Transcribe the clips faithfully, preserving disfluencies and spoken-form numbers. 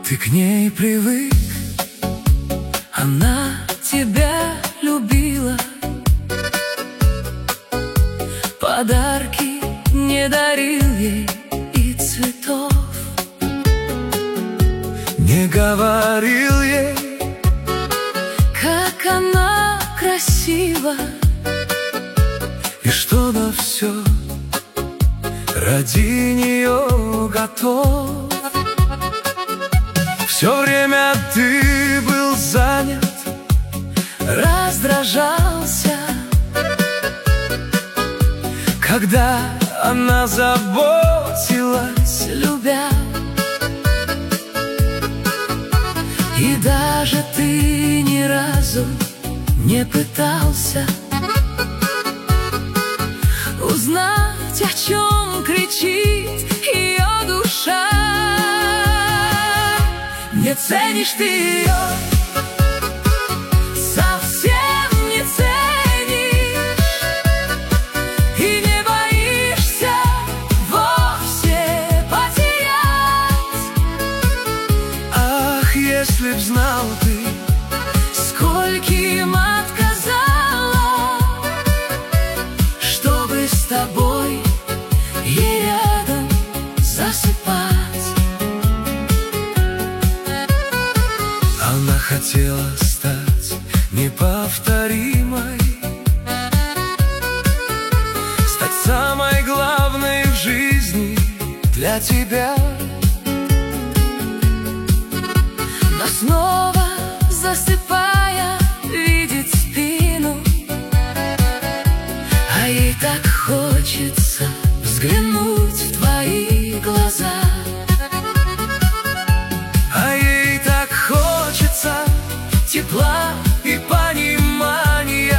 Ты к ней привык, она тебя любила, подарки не дарил ей и цветов, не говорил ей, как она красива, и что на все ради нее готов. Все время ты был занят, раздражался, когда она заботилась, любя. И даже ты ни разу не пытался узнать, о чем кричит ее душа. Не ценишь ты ее, совсем не ценишь, и не боишься вовсе потерять. Ах, если б знал ты, скольким отказала, чтобы с тобой ей рядом засыпать. она хотела стать неповторимой, стать самой главной в жизни для тебя. Но снова засыпая, видит спину, а ей так хочется взглянуть в твои глаза. А ей так хочется Тепла и понимания,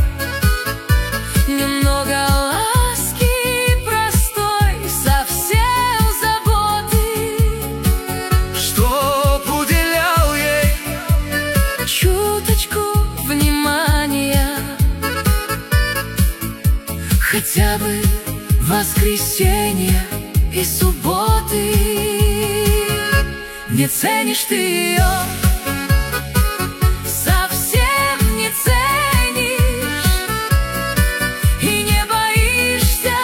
немного ласки простой, совсем заботы, чтоб уделял ей чуточку внимания, хотя бы воскресенье и субботы. Не ценишь ты ее, совсем не ценишь, и не боишься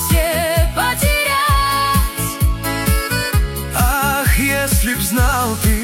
вовсе потерять. Ах, если б знал ты,